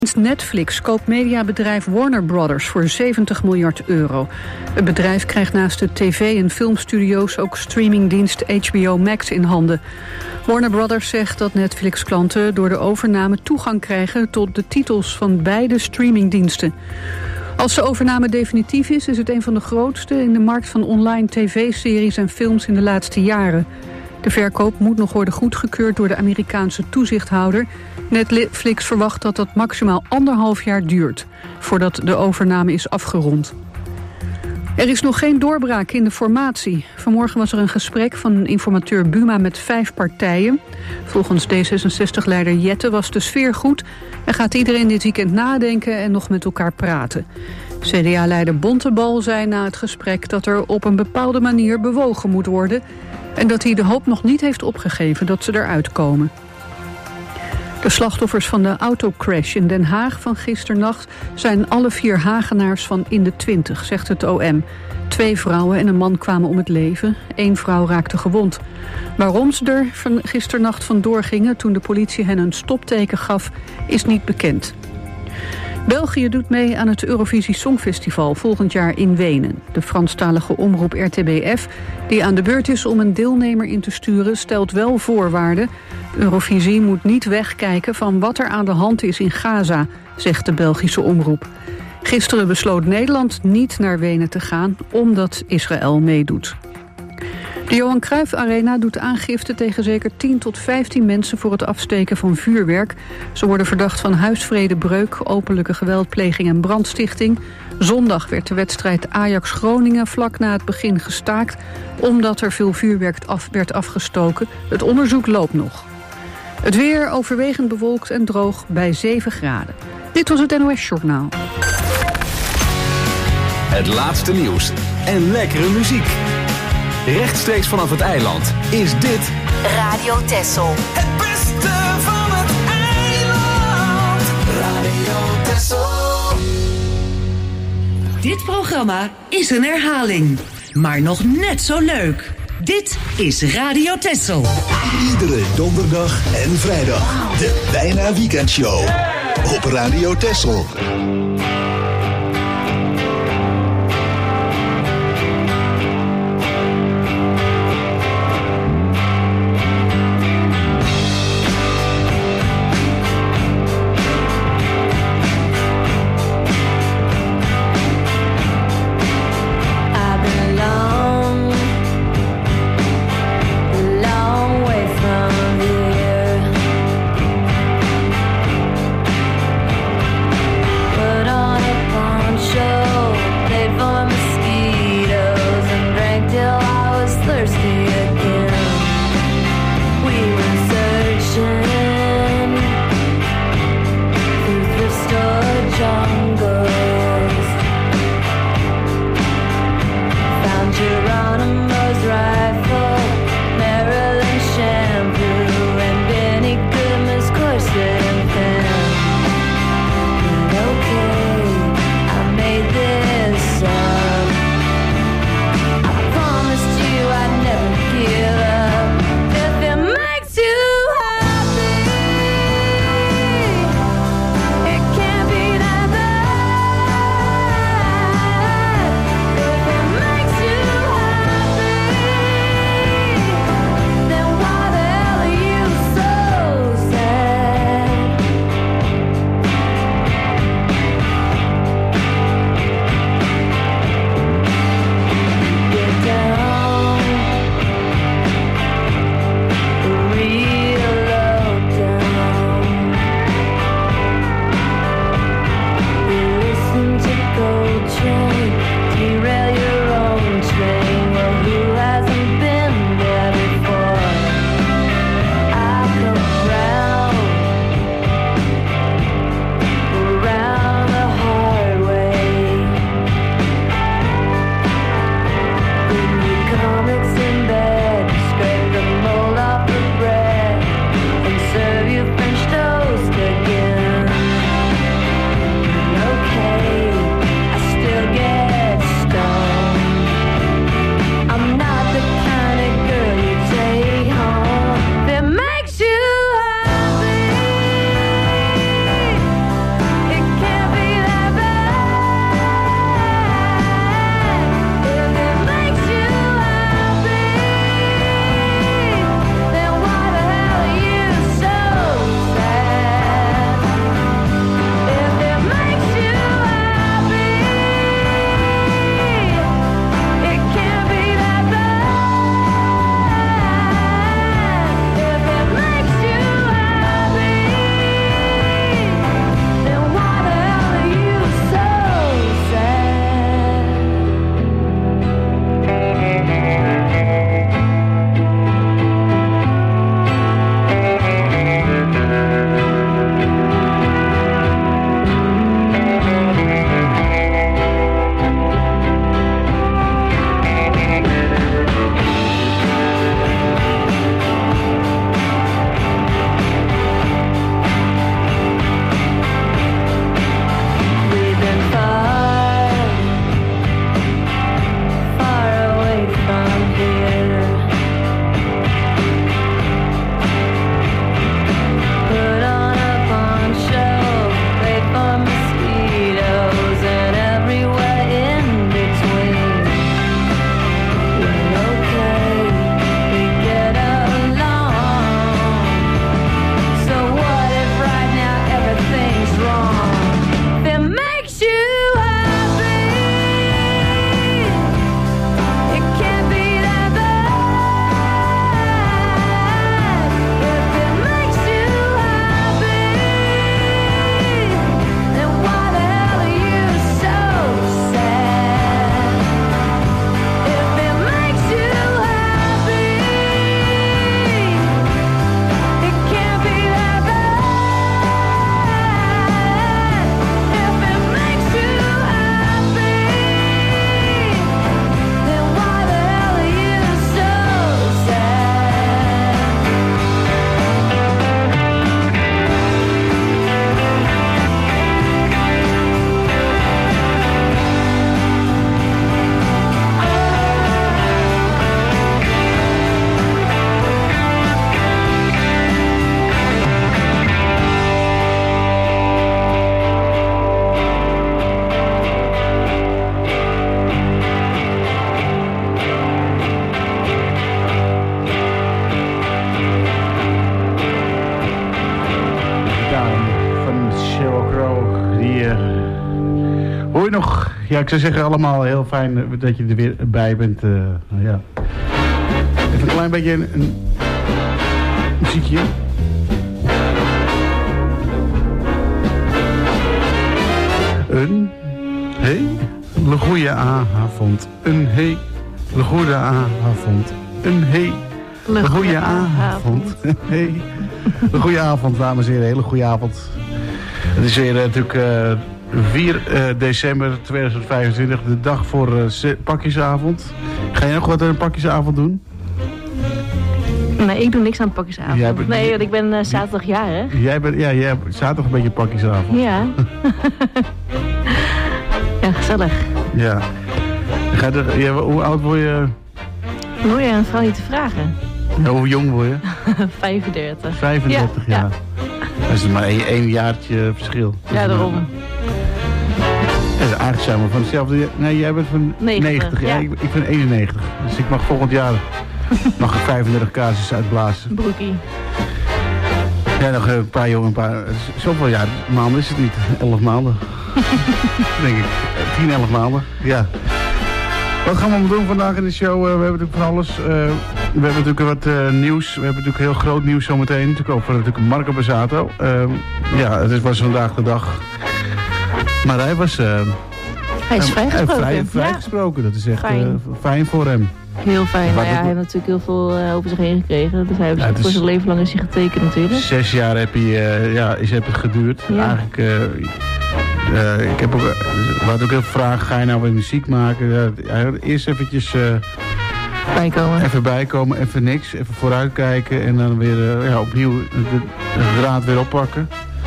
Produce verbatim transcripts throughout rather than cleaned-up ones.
Netflix koopt mediabedrijf Warner Brothers voor zeventig miljard euro. Het bedrijf krijgt naast de tv- en filmstudio's ook streamingdienst H B O Max in handen. Warner Brothers zegt dat Netflix-klanten door de overname toegang krijgen tot de titels van beide streamingdiensten. Als de overname definitief is, is het een van de grootste in de markt van online tv-series en films in de laatste jaren. De verkoop moet nog worden goedgekeurd door de Amerikaanse toezichthouder. Netflix verwacht dat dat maximaal anderhalf jaar duurt voordat de overname is afgerond. Er is nog geen doorbraak in de formatie. Vanmorgen was er een gesprek van informateur Buma met vijf partijen. Volgens D zesenzestig-leider Jette was de sfeer goed en gaat iedereen dit weekend nadenken en nog met elkaar praten. C D A-leider Bontebal zei na het gesprek dat er op een bepaalde manier bewogen moet worden en dat hij de hoop nog niet heeft opgegeven dat ze eruit komen. De slachtoffers van de autocrash in Den Haag van gisternacht zijn alle vier Hagenaars van in de twintig, zegt het O M. Twee vrouwen en een man kwamen om het leven. Eén vrouw raakte gewond. Waarom ze er van gisternacht vandoor gingen toen de politie hen een stopteken gaf, is niet bekend. België doet mee aan het Eurovisie Songfestival volgend jaar in Wenen. De Franstalige omroep R T B F, die aan de beurt is om een deelnemer in te sturen, stelt wel voorwaarden. Eurovisie moet niet wegkijken van wat er aan de hand is in Gaza, zegt de Belgische omroep. Gisteren besloot Nederland niet naar Wenen te gaan, omdat Israël meedoet. De Johan Cruijff Arena doet aangifte tegen zeker tien tot vijftien mensen voor het afsteken van vuurwerk. Ze worden verdacht van huisvredebreuk, openlijke geweldpleging en brandstichting. Zondag werd de wedstrijd Ajax-Groningen vlak na het begin gestaakt, omdat er veel vuurwerk af werd afgestoken. Het onderzoek loopt nog. Het weer overwegend bewolkt en droog bij zeven graden. Dit was het N O S Journaal. Het laatste nieuws en lekkere muziek. Rechtstreeks vanaf het eiland is dit Radio Texel. Het beste van het eiland. Radio Texel. Dit programma is een herhaling, maar nog net zo leuk. Dit is Radio Texel. Iedere donderdag en vrijdag. De Bijna Weekendshow. Op Radio Texel. But Hoor je nog? Ja, ik zou zeggen allemaal heel fijn uh, dat je er weer bij bent. Uh, ja. Even een klein beetje een, een muziekje. Een hele goede avond. Een hele goede avond. Een hele goede avond. Hey. Een goede avond, dames en heren. Hele goede avond. Het is weer uh, natuurlijk uh, vier december tweeduizend vijfentwintig, de dag voor uh, pakjesavond. Ga je nog wat aan een pakjesavond doen? Nee, ik doe niks aan het pakjesavond. Bent, nee, want ik ben uh, zaterdag jarig. Jij bent, ja, jij hebt zaterdag een beetje pakjesavond. Ja. Ja, gezellig. Ja. Ga je, ja. Hoe oud word je? Hoor je een vrouw niet te vragen? Ja, hoe jong word je? vijfendertig. vijfendertig ja, jaar. Ja. Dat is maar één, één jaartje verschil. Ja, daarom. Ja, eigenlijk zijn we van hetzelfde. Nee, jij bent van negentig. negentig. Ja, ja. Ik, ik ben eenennegentig. Dus ik mag volgend jaar mag ik vijfendertig kaarsjes uitblazen. Broekie. Ja, nog een paar jongen, een paar... Zoveel jaar, maanden is het niet. Elf maanden. Denk ik. Tien, elf maanden. Ja. Wat gaan we allemaal doen vandaag in de show? Uh, we hebben natuurlijk van alles. Uh, we hebben natuurlijk wat uh, nieuws. We hebben natuurlijk heel groot nieuws zometeen. Natuurlijk over natuurlijk Marco Borsato. Uh, ja, het was vandaag de dag. Maar hij was... Uh, hij is vrijgesproken. Vrij, vrijgesproken. Ja. Dat is echt fijn. Uh, fijn voor hem. Heel fijn. Maar ja, hij heeft natuurlijk heel veel uh, over zich heen gekregen. Dus hij heeft ja, voor zijn leven lang is hij getekend natuurlijk. Zes jaar heb hij, uh, ja, is, heb het geduurd. Ja. Eigenlijk... Uh, Uh, ik heb ook, we hadden ook heel veel vragen, ga je nou weer muziek maken? Uh, eerst eventjes uh, bijkomen. Even bijkomen, even niks, even vooruitkijken en dan weer uh, ja, opnieuw de, de draad weer oppakken.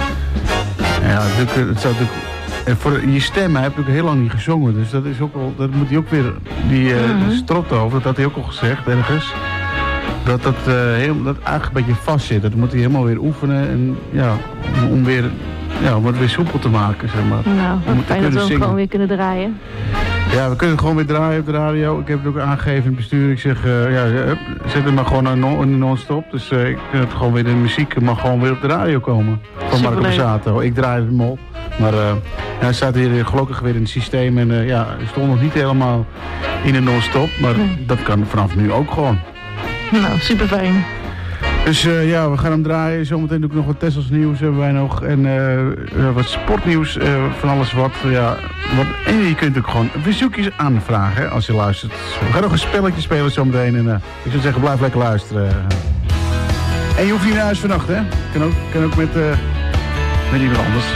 Ja, het, het zou natuurlijk, en voor je stem, hij heeft natuurlijk heel lang niet gezongen, dus dat is ook al, dat moet hij ook weer, die uh, mm-hmm. Strotto, dat had hij ook al gezegd ergens. Dat dat, uh, heel, dat eigenlijk een beetje vast zit, dat moet hij helemaal weer oefenen en ja, om, om weer... Ja, om het weer soepel te maken, zeg maar. Nou, wat fijn dat we hem gewoon weer kunnen draaien. Ja, we kunnen gewoon weer draaien op de radio. Ik heb het ook aangegeven in het bestuur. Ik zeg, uh, ja, zet het maar gewoon aan non- non-stop. Dus uh, ik vind het gewoon weer, de muziek mag gewoon weer op de radio komen. Van Marco Borsato. Ik draai het mol. Maar uh, ja, hij staat hier gelukkig weer in het systeem. En uh, ja, hij stond nog niet helemaal in de non-stop. Maar nee. Dat kan vanaf nu ook gewoon. Nou, super fijn. Dus uh, ja, we gaan hem draaien. Zometeen doe ik nog wat Tessels nieuws hebben wij nog. En uh, uh, wat sportnieuws, uh, van alles wat. Ja, wat. En je kunt ook gewoon verzoekjes aanvragen hè, als je luistert. We gaan nog een spelletje spelen zometeen. En uh, ik zou zeggen, blijf lekker luisteren. En je hoeft niet naar huis vannacht, hè. Kan ook, kan ook met, uh, met iemand anders.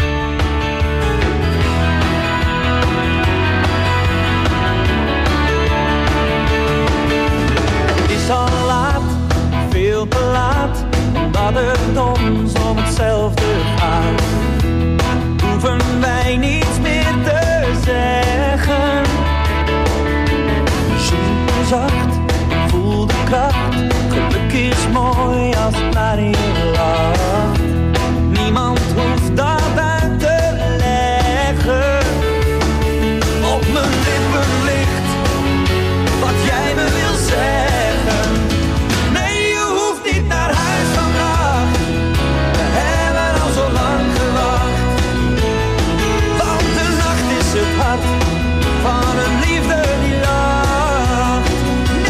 Het is al laat. Veel te laat, omdat het ons om hetzelfde gaat. Hoeven wij niets meer te zeggen. Zoek zacht, voel de kracht. Geluk is mooi als het naar je lacht. Niemand hoeft dat uit te leggen. Op mijn lippen ligt wat jij me wil zeggen. Naar huis vandaag, we hebben al zo lang gewacht. Want de nacht is het hart van een liefde die lacht.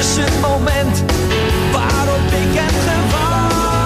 is het moment waarop ik heb gewacht.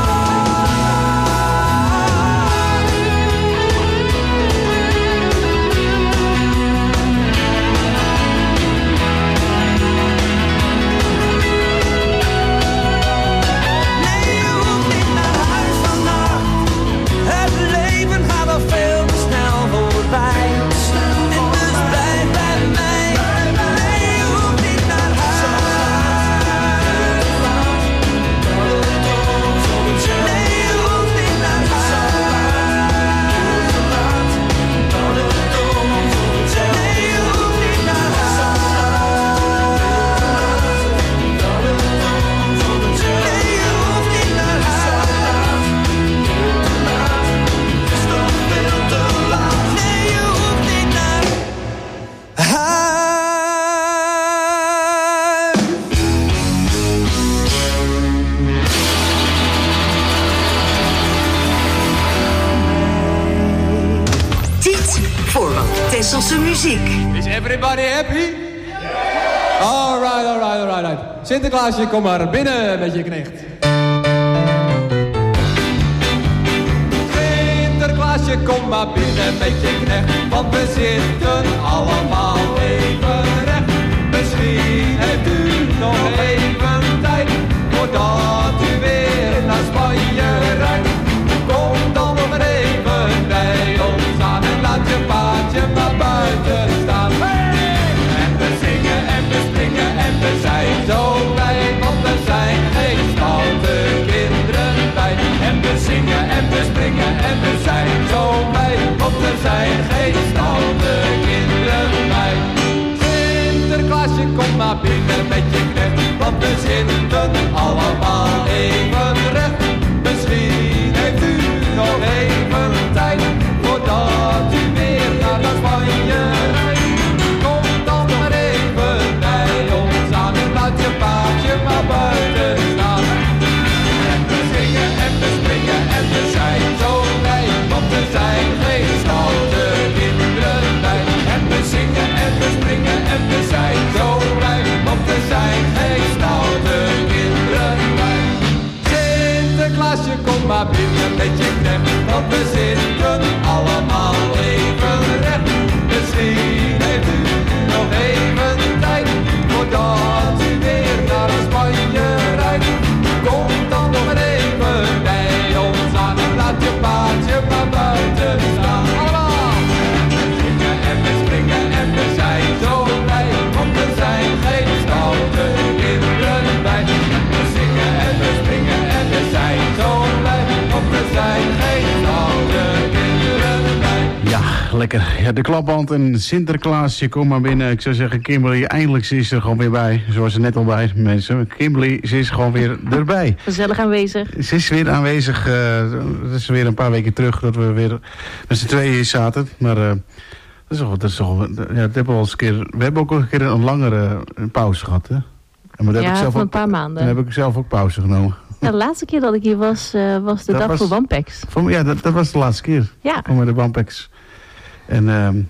Tesselse muziek. Is everybody happy? Alright, alright, alright, alright. Sinterklaasje, kom maar binnen met je knecht. Sinterklaasje, kom maar binnen met je knecht. Want we zitten allemaal even recht. Misschien heeft u nog even tijd voordat u weer naar Spanje rijdt. Kom dan nog maar even bij ons aan en laat je paardje maar buiten staan. Hey! En we zingen en we springen en we zijn zo blij, want er zijn geen stoute kinderen bij. En we zingen en we springen en we zijn zo blij, want er zijn geen stoute kinderen bij. Sinterklaasje, kom maar binnen met je knecht, want we zitten allemaal even recht. Misschien heeft u nog even tijd voordat u weer naar Spanje rijdt. Kom dan maar even bij ons aan en laat je paardje maar buiten staan. En we zingen en we springen en we zijn zo blij, want er zijn geen stoute kinderen bij. En we zingen en we springen en we zijn zo blij, want er zijn geen stoute kinderen bij. Sinterklaasje, kom maar binnen met je knecht, want we zitten allemaal even recht. Misschien heeft u nog even tijd voordat u weer naar Spanje rijdt. Kom dan nog maar even bij ons aan en laat je paardje maar buiten staan. Allemaal! En we zingen en we springen en we zijn zo blij, want er zijn geen stoute kinderen bij. En we zingen en we springen en we zijn zo blij, want er zijn geen stoute kinderen bij. Ja, lekker. Ja, de klapband en Sinterklaasje, kom maar binnen. Ik zou zeggen, Kimberly, eindelijk ze is er gewoon weer bij. Zoals ze net al bij, mensen. Kimberly, ze is gewoon weer erbij. Gezellig aanwezig. Ze is weer aanwezig. Uh, het is weer een paar weken terug dat we weer met z'n tweeën hier zaten. Maar uh, dat is toch, dat is toch, ja, dat hebben we, al eens een keer, we hebben ook al een keer een langere pauze gehad, hè? En maar dat ja, heb ik zelf van ook, een paar maanden. Dan heb ik zelf ook pauze genomen. Ja, de laatste keer dat ik hier was, uh, was de dat dag was, voor Wampex. Voor, ja, dat, dat was de laatste keer. Ja. Voor de Wampex. En, um,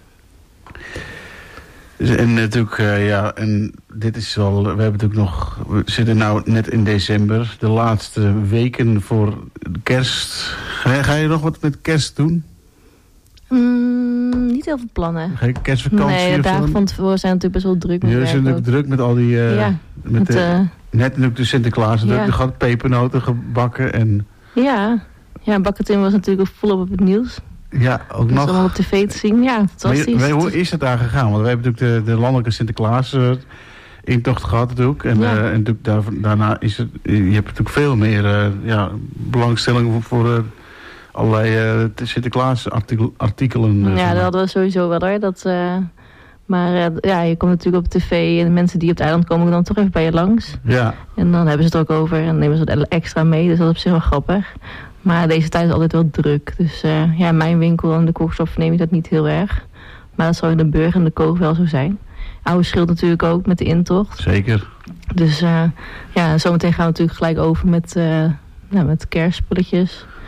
en natuurlijk, uh, ja, en dit is wel, we hebben natuurlijk nog, we zitten nou net in december, de laatste weken voor kerst. Ga, ga je nog wat met kerst doen? Mm, niet heel veel plannen. Ga je kerstvakantie? Nee, de dagen van tevoren zijn natuurlijk best wel druk. Jullie zijn natuurlijk druk met al die, uh, ja, met met, de, uh, net natuurlijk de Sinterklaas, ja. er gaat pepernoten gebakken en... Ja, ja, Bakkertin was natuurlijk volop op het nieuws. Ja, ook nog. allemaal op tv te zien, ja, fantastisch. Maar, hoe is het daar gegaan? Want we hebben natuurlijk de, de landelijke Sinterklaas uh, intocht gehad natuurlijk. En, ja. uh, en natuurlijk daar, daarna is het, je hebt natuurlijk veel meer uh, ja, belangstelling voor, voor uh, allerlei uh, Sinterklaas artikel, artikelen. Uh, ja, dat hadden we sowieso wel hoor. Dat, uh, maar uh, ja, je komt natuurlijk op tv en de mensen die op het eiland komen dan toch even bij je langs. Ja. En dan hebben ze het ook over en nemen ze het extra mee. Dus dat is op zich wel grappig. Maar deze tijd is altijd wel druk. Dus uh, ja, mijn winkel en de kookstof neem je dat niet heel erg. Maar dat zal in de Burg en de Koog wel zo zijn. Oude Schild natuurlijk ook met de intocht. Zeker. Dus uh, ja, zometeen gaan we natuurlijk gelijk over met, uh, nou, met kerstspulletjes.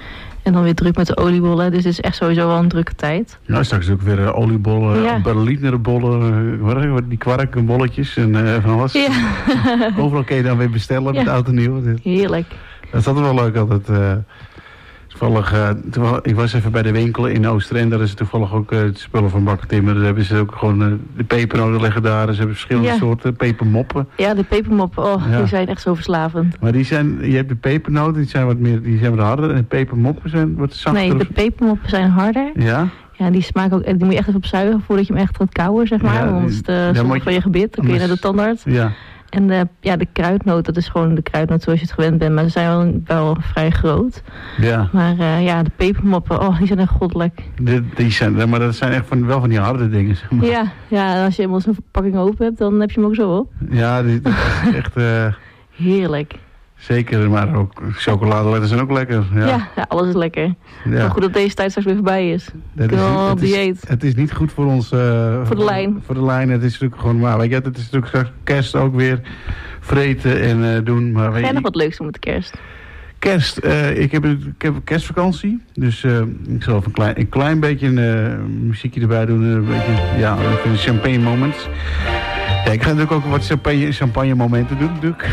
En dan weer druk met de oliebollen. Dus het is echt sowieso wel een drukke tijd. Nou, straks ook weer uh, oliebollen, ja. Berlinerbollen, uh, die kwarkbolletjes en uh, van alles. Ja. Overal kun je dan weer bestellen ja. met oud en nieuw. Heerlijk. Dat is altijd wel leuk altijd. Uh, toevallig, uh, toevallig, ik was even bij de winkel in Oosterend. Daar is toevallig ook uh, het spullen van Bakker Timmer. Daar hebben ze ook gewoon uh, de pepernoten liggen daar. Ze hebben verschillende ja. soorten pepermoppen. Ja, de pepermoppen. Oh, ja. die zijn echt zo verslavend. Maar die zijn, je hebt de pepernoten, die zijn wat meer, die zijn wat harder. En de pepermoppen zijn wat zachter. Nee, de pepermoppen zijn harder. Ja? Ja, die smaken ook, die moet je echt even opzuigen voordat je hem echt gaat kauwen, zeg maar. Ja, want het uh, soms van je gebit, dan kun je naar de tandarts. Ja. En de, ja, de kruidnoot, dat is gewoon de kruidnoot zoals je het gewend bent. Maar ze zijn wel, wel vrij groot. Ja. Maar uh, ja, de pepermoppen, oh, die zijn echt goddelijk. Die, die zijn, maar dat zijn echt van, wel van die harde dingen, zeg maar. Ja, ja, als je eenmaal zo'n verpakking open hebt, dan heb je hem ook zo op. Ja, die, dat is echt... Uh, heerlijk. Zeker, maar ook chocoladeletters zijn ook lekker. Ja, ja, ja alles is lekker. Ja. Maar goed dat deze tijd straks weer voorbij is. Het is, het, is, het is niet goed voor ons... Uh, voor de lijn. Voor de lijn, het is natuurlijk gewoon... Maar weet je, het is natuurlijk straks kerst ook weer vreten en uh, doen. Maar Ga jij nog wat leuks doen met de kerst? Kerst, uh, ik, heb, ik heb een kerstvakantie. Dus uh, ik zal even een klein, een klein beetje een uh, muziekje erbij doen. Een beetje, ja, een champagne moment. Ja, ik ga natuurlijk ook wat champagne, champagne momenten doen.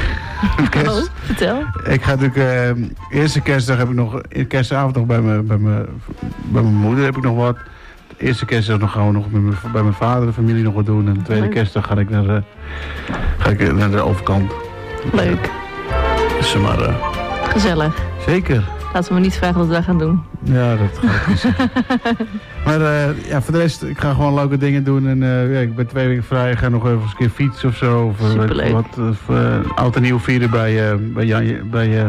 Kerst. Oh, vertel. Ik ga natuurlijk... Uh, eerste kerstdag heb ik nog... Kerstavond nog bij mijn, bij mijn, bij mijn moeder heb ik nog wat. De eerste kerstdag nog gaan we nog met mijn, bij mijn vader de familie nog wat doen. En de tweede kerstdag ga ik naar de, ga ik naar de overkant. Leuk. Dus maar... Uh, Gezellig. Zeker. Laten we me niet vragen wat we gaan doen. Ja, dat ga ik niet zeggen. Maar uh, ja, voor de rest, ik ga gewoon leuke dingen doen. En uh, ja, ik ben twee weken vrij. Ik ga nog even eens een keer fietsen of zo. Of, Superleuk. Wat, of uh, oud en nieuw vieren bij, uh, bij, Jan, bij uh,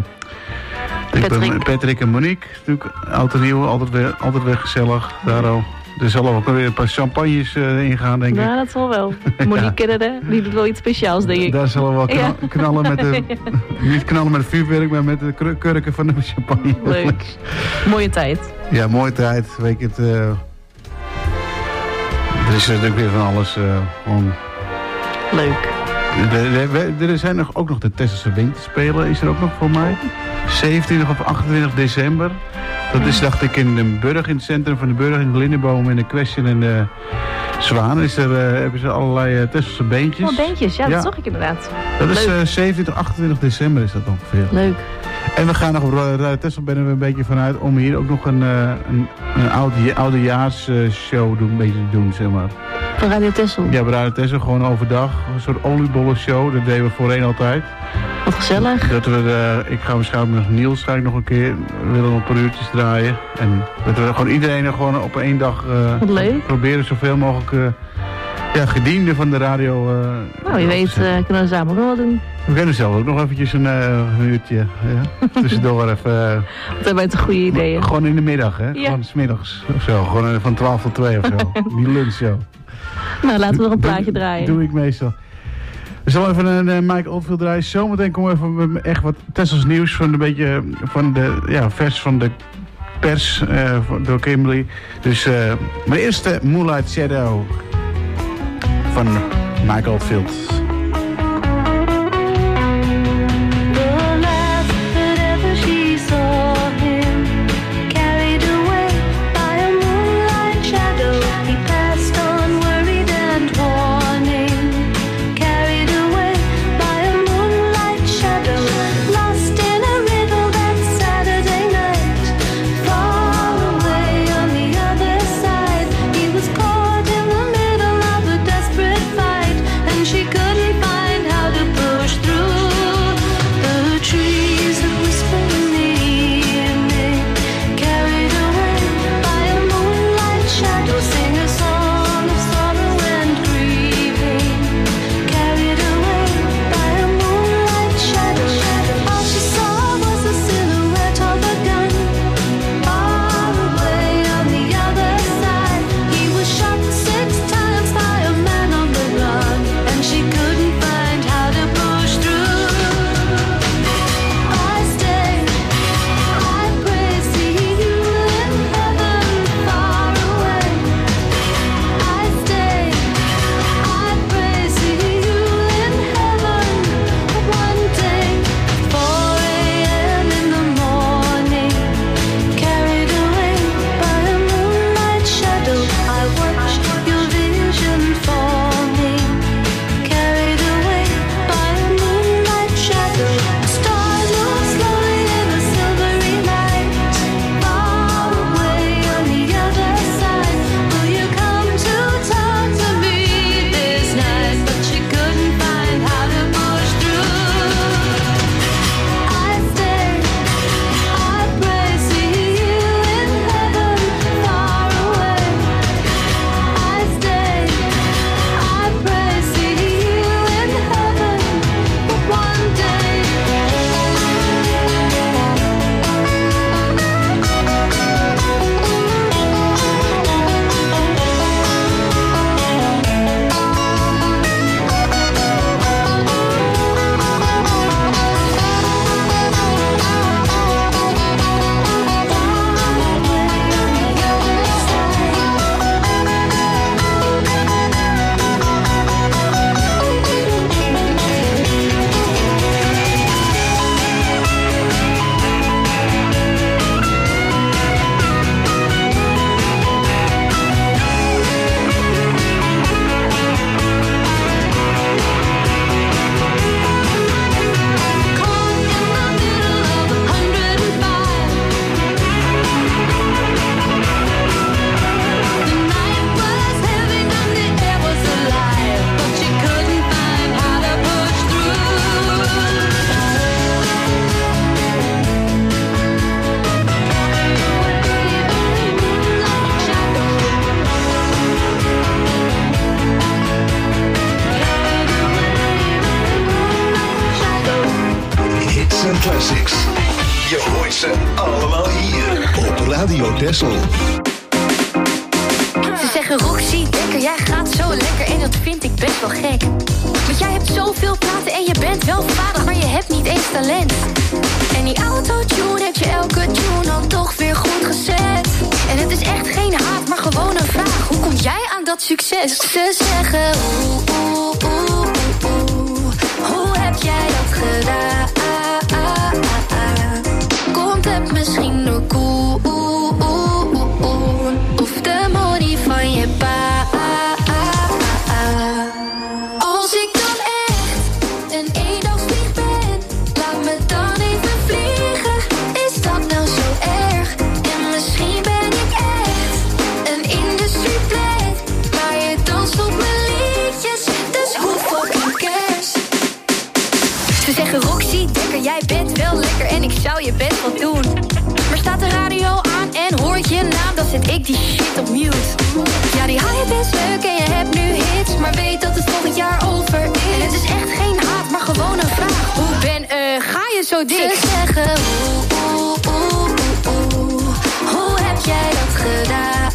Patrick. Patrick en Monique. Natuurlijk, oud en nieuw, altijd weer, altijd weer gezellig. Daar al. Er zal ook weer een paar champagnes uh, ingaan, denk ik. Ja, dat zal wel. Monique, ja. Die doet wel iets speciaals, denk ik. Daar zullen we wel knal, ja. knallen met de... Niet knallen met het vuurwerk, maar met de kurken van de champagne. Leuk. Mooie tijd. Ja, mooie tijd. Weet je het... Uh, er is natuurlijk weer van alles. Uh, gewoon... Leuk. Er, er, er zijn nog, ook nog de Tesselse Winterspelen. Is er ook nog voor mij. zevenentwintig of achtentwintig december. Dat is, dacht ik, in de Burg, in het centrum van de Burg, in de Lindenboom, in de Question en de Zwaan. Is er, uh, hebben ze allerlei uh, Tesselse beentjes. Oh, beentjes, ja, ja, dat zag ik inderdaad. Dat is uh, zevenentwintig, achtentwintig december is dat ongeveer. Leuk. En we gaan nog op Radio Texel, ben we een beetje vanuit, om hier ook nog een, uh, een, een oude, oudejaarsshow doen, een beetje te doen, zeg maar. Van Radio Texel? Ja, bij Radio Texel, gewoon overdag. Een soort oliebollen-show, dat deden we voorheen altijd. Wat gezellig. Dat we, uh, ik ga waarschijnlijk met Niels ga ik nog een keer, we willen nog een paar uurtjes draaien. En dat we gewoon iedereen er gewoon op één dag uh, proberen zoveel mogelijk uh, ja, gedienden van de radio. Uh, nou, je weet, uh, kunnen we samen nog wat doen. We kunnen zelf ook nog eventjes een, uh, een uurtje ja, tussendoor even... Uh, wat hebben wij toch goede ideeën? Gewoon in de middag, hè? Ja. Gewoon 's middags of zo. Gewoon uh, van twaalf tot twee of zo. Die lunchshow. Nou, laten we nog een plaatje doe, draaien. Doe ik meestal. We zullen even een uh, Mike Oldfield draaien. Zometeen komen we even met echt wat Tessels nieuws van een beetje van de ja, vers van de pers uh, door Kimberly. Dus, uh, maar eerst de Moonlight Shadow van Mike Oldfield. She could Radio Texel. Ze zeggen Roxy Dekker, jij gaat zo lekker en dat vind ik best wel gek. Want jij hebt zoveel praten en je bent wel vaardig, maar je hebt niet eens talent. En die autotune heeft je elke tune dan toch weer goed gezet. En het is echt geen haat, maar gewoon een vraag. Hoe kom jij aan dat succes? Ze zeggen oeh, oeh, oeh, oeh, oeh. Hoe heb jij dat gedaan? Komt het misschien door koe, oeh, oeh, oeh, oeh. Of de money van je pa. Als ik dan echt een eendagsvlieg ben, laat me dan even vliegen. Is dat nou zo erg? En misschien ben ik echt een industrieplet, maar je danst op mijn liedjes, dus hoe fucking cares? Ze zeggen Roxy Dekker, jij bent wel lekker en ik zou je best wel doen. Maar staat de radio aan en hoort je naam, dan zet ik die shit op mute. Ja, die hype is leuk en je hebt nu hits, maar weet dat het volgend jaar over is. En het is echt geen haat, maar gewoon een vraag. Hoe ben, eh, uh, ga je zo dik? Ze zeggen oeh, oeh, oeh, oeh, oeh. Hoe heb jij dat gedaan?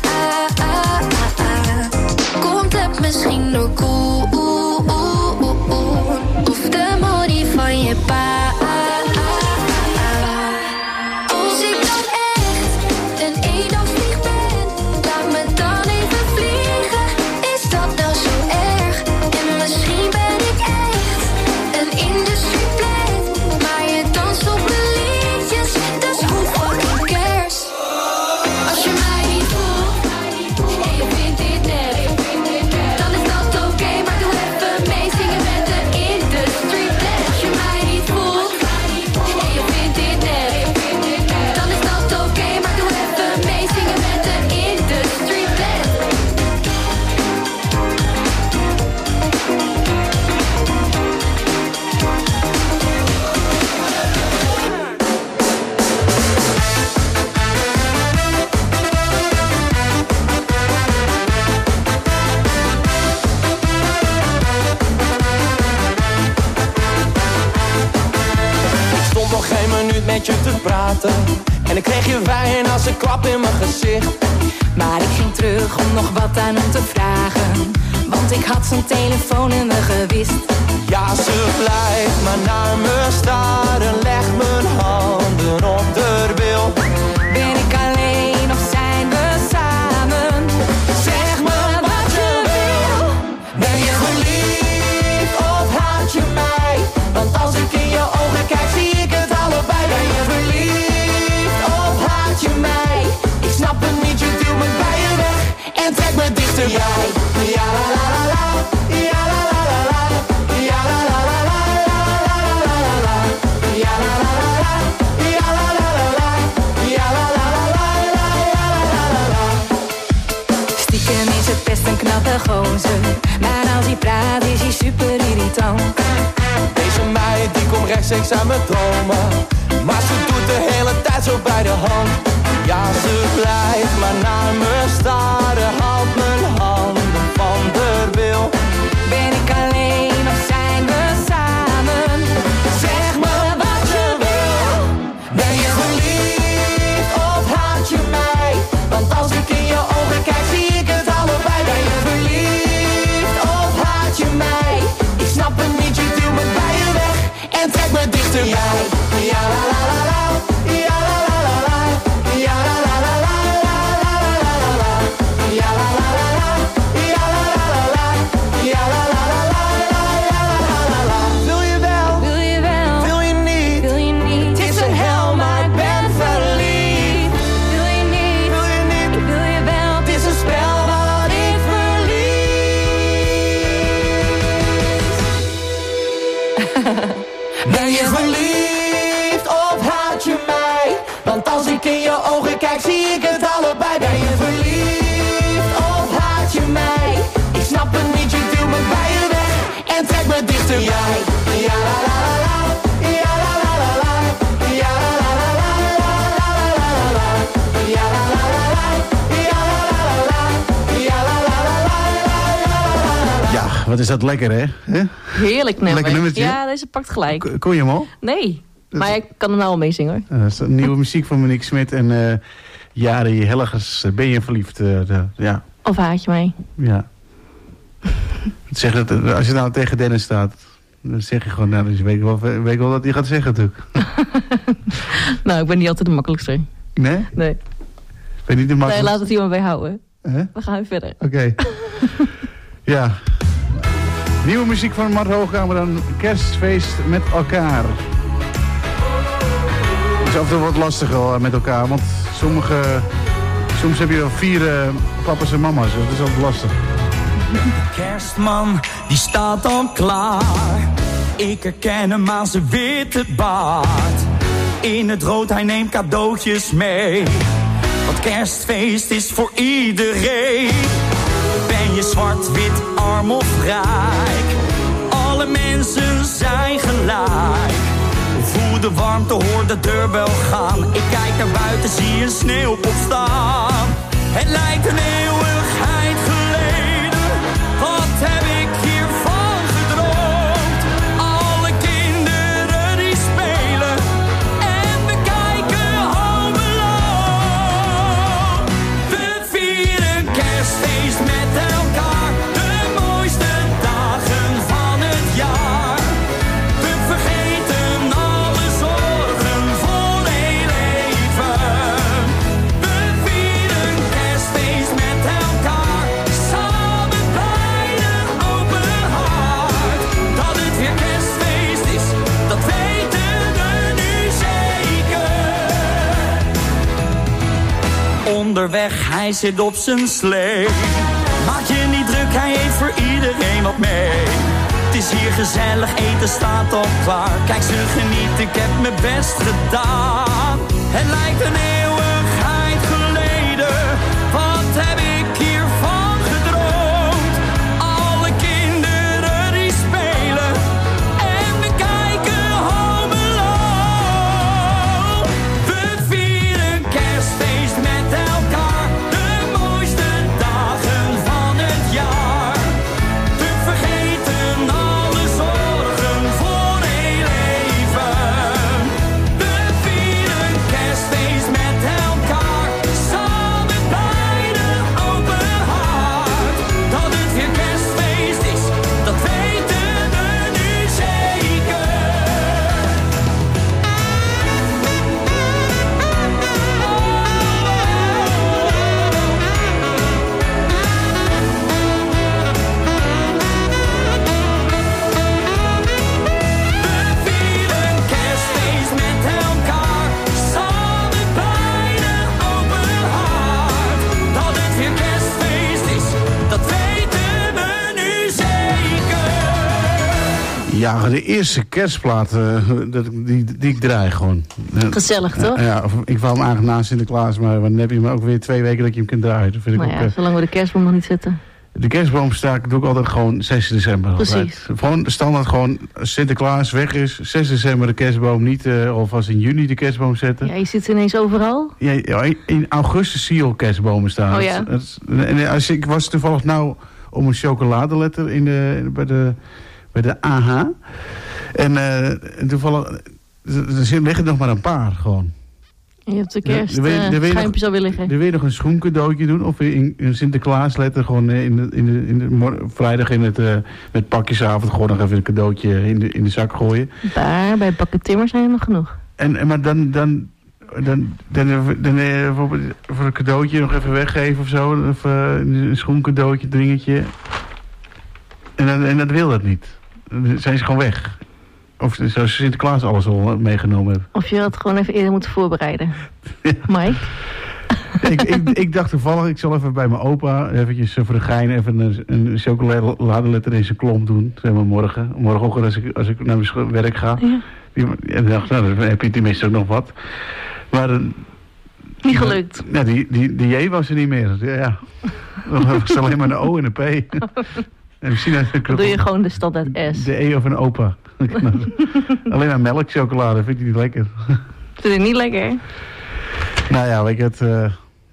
Komt het misschien door koe, oeh, oeh, oeh, oeh. Of de money van je pa. Met je te praten en ik kreeg je wijn als een klap in mijn gezicht. Maar ik ging terug om nog wat aan hem te vragen, want ik had zijn telefoonnummer gewist. Ja, ze blijft maar naar me staren, leg mijn handen op de bil. Ben ik alleen of zijn we samen? Zeg me wat je wil. Ben je verliefd of haat je mij? Want als ik in je ogen kijk zie ik het allebei. Ben je verliefd of haat je mij? Ik snap het niet, je duwt me bij je weg en trek me dichterbij. Ja la la la la, ja la la la la, ja la la la la, ja la la la la, ja la la la la, ja la la la la, ja la la la la. Stiekem is het best een knappe gozer, maar als hij praat is hij super irritant. Deze meid die komt rechtstreeks aan mijn dromen, maar ze doet de hele tijd zo bij de hand. Ja, ze blijft maar naar me staren, houdt mijn handen van de wil. Ben ik alleen of zijn we samen? Zeg me wat je wil. Ben je verliefd of haat je mij? Want als ik in je ogen kijk zie ik het allebei. Ben je verliefd of haat je mij? Ik snap het niet, je duwt me bij je weg en trek me dichterbij. Ja la la la la, ja la la la la, ja la la la la, ja la la la la, ja la la la la, ja la la la la, ja la la la la. Wil je wel? Wil je wel? Wil je niet? Wil je niet? Het is een hel, maar ik ben verliefd. Wil je niet? Wil je niet? Wil je wel? Het is een spel wat ik verlies. Ben je verliefd of haat je mij? Want als ik in je ogen kijk zie ik het allebei. Ben je verliefd of haat je mij? Ik snap het niet, je duwt me bij je weg en trek me dichterbij. Ja la la la la, ja la la la la, ja la la la la, ja la la la la, ja la la la la, ja la la la la, ja la la la la. Ja, wat is dat lekker, hè? He? Heerlijk nummer. Lekker nummertje. Ja, deze pakt gelijk. K- kon je hem al? Nee, maar ik kan hem nou al meezingen hoor. Uh, dat is nieuwe muziek van Monique Smit. En uh, Jari Helgers, ben je verliefd? Uh, de, ja. Of haat je mij? Ja. Zeg dat, als je nou tegen Dennis staat, dan zeg je gewoon, nou, dus weet ik wel, weet ik wel wat hij gaat zeggen natuurlijk. Nou, ik ben niet altijd de makkelijkste. Nee? Nee. Ben je niet de makkelijkste? Nee, laat het hier maar bij houden. Huh? We gaan weer verder. Oké. Okay. Ja. Nieuwe muziek van Mart Hoogkamer, dan Kerstfeest met elkaar. Het is af en toe wat lastiger met elkaar, want sommige, soms heb je wel vier uh, papa's en mama's, dat is altijd lastig. Kerstman, die staat al klaar. Ik herken hem aan zijn witte baard. In het rood, hij neemt cadeautjes mee. Want kerstfeest is voor iedereen. Ben je zwart, wit, arm of rijk? Alle mensen zijn gelijk. Voel de warmte, hoor de deurbel gaan. Ik kijk naar buiten, zie een sneeuwpop staan. Het lijkt een eeuwigheid geleden. Wat heb ik hiervan gedroomd? Alle kinderen die spelen. En we kijken Home Alone. We vieren kerstfeest met elkaar. De mooiste dagen van het jaar. We vergeten alle zorgen voor heel even. We vieren kerstfeest met elkaar. Samen bij de open hart. Dat het weer kerstfeest is, dat weten we nu zeker. Onderweg, hij zit op zijn slee. Maak je niet druk, hij heeft voor iedereen wat mee. Het is hier gezellig, eten staat al klaar. Kijk, ze genieten, ik heb mijn best gedaan. Het lijkt een eeuwigheid geleden. Wat heb ik hiervan gedroomd? Alle kinderen die spelen. En we kijken Home Alone. We vieren kerstfeest met elkaar. De mooiste dagen van het jaar. We vergeten alle zorgen voor heel even. We vieren kerstfeest met elkaar. Samen bij de open hart. Dat het weer kerstfeest is, dat weten we nu zeker. We vieren kerstfeest met elkaar. Samen bij de open hart. Dat het weer kerstfeest is, dat weten we nu zeker. Ja, de eerste kerstplaat, uh, dat, die, die ik draai gewoon. Gezellig, toch? Uh, ja, of, ik wou hem eigenlijk na Sinterklaas, maar dan heb je hem ook weer twee weken dat je hem kunt draaien. Dat vind ik Maar ook, ja, uh, zolang we de kerstboom nog niet zetten. de kerstboom sta ik, doe ik altijd gewoon zes december. Precies. Altijd. Gewoon standaard gewoon, als Sinterklaas weg is, zes december de kerstboom, niet uh, alvast in juni de kerstboom zetten. Ja, je zit ineens overal. Ja, ja, in augustus zie je al kerstbomen staan. Oh ja. Dat is- dat is- en als ik was toevallig nou om een chocoladeletter in de, bij, de, bij de A H. En, uh, en toevallig, er liggen er nog maar een paar gewoon. En je hebt de Ja, kerst dan wil je- uh, dan wil je schuimpjes alweer liggen. Dan wil je nog een schoencadeautje doen. Of in een Sinterklaasletter gewoon eh, in de, in de, in de mor- vrijdag in het, uh, met pakjesavond gewoon nog even een cadeautje in de, in de zak gooien. Daar, bij Bakken Timmer zijn er nog genoeg. En, en maar dan, dan, dan, dan, dan, dan eh, bijvoorbeeld voor een cadeautje nog even weggeven of zo. Of uh, een schoencadeautje, dringetje. En, dan, en dat wil dat niet. Dan zijn ze gewoon weg. Of zoals Sinterklaas alles al meegenomen heeft. Of je had gewoon even eerder moeten voorbereiden. Mike? ik, ik, ik dacht toevallig, ik zal even bij mijn opa eventjes voor de gein even een, een chocoladeletter in zijn klomp doen. Zeg maar morgen. Morgenochtend als ik, als ik naar mijn scho- werk ga. Ja. Die- En dacht, nou, dan heb je tenminste ook nog wat. Maar uh, Niet gelukt. ja, die, die, die J was er niet meer. Ja, ja. Dan was alleen maar een O en een P. En misschien Dan doe je gewoon de standaard S. de E of een opa. Alleen maar melkchocolade, vind je niet lekker? Vind je niet lekker? Nou ja, weet je het. Uh,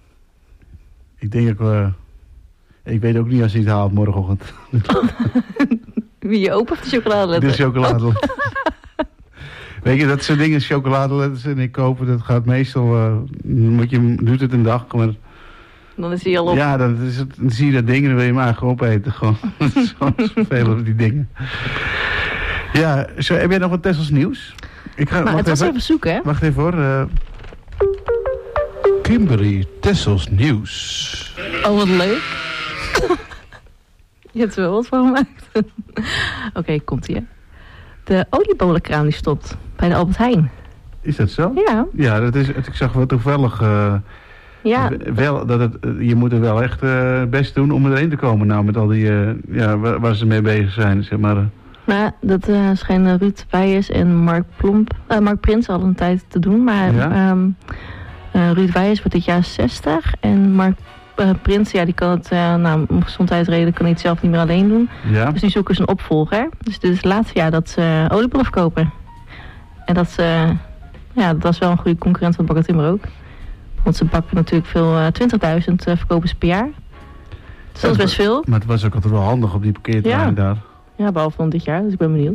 ik denk ook. Uh, ik weet ook niet als hij het haalt morgenochtend. Wie je open of de chocoladeletter? De chocolade. Weet je, dat soort dingen, chocoladeletters en ik kopen, dat gaat meestal, uh, moet je, duurt het een dag, maar... Dan is hij al op. Ja, dan, is het, dan zie je dat ding en dan wil je maar gewoon opeten. Gewoon. Dat is gewoon vervelend, die dingen. Ja, zo, heb jij nog wat Tessels nieuws? Ik ga, maar het was even, even zoeken, hè? Wacht even hoor. Uh, Kimberly, Tessels nieuws. Oh, wat leuk. Je hebt er wel wat van gemaakt. Oké, okay, komt-ie, hè. De oliebolenkraam die stopt bij de Albert Heijn. Is dat zo? Ja. Ja, dat is, ik zag wel toevallig... Uh, ja. Wel, dat het, je moet er wel echt uh, best doen om erheen te komen. Nou, met al die... Uh, ja, waar, waar ze mee bezig zijn, zeg maar. Nou, dat uh, schijnen Ruud Wijers en Mark Plomp... Uh, Mark Prins al een tijd te doen, maar... Ja? Um, uh, Ruud Wijers wordt dit jaar zestig en Mark uh, Prins, ja, die kan het... Uh, nou, om gezondheidsreden kan hij het zelf niet meer alleen doen. Ja. Dus die zoeken ze een opvolger. Dus dit is het laatste jaar dat ze uh, oliebollen verkopen. En dat, uh, ja, dat is wel een goede concurrent van Bakker Timmer ook. Want ze bakken natuurlijk veel, uh, twintigduizend uh, verkopen ze per jaar. Dus dat is best veel. Maar het was ook altijd wel handig op die parkeerterrein ja. daar. Ja, behalve van dit jaar, dus ik ben benieuwd.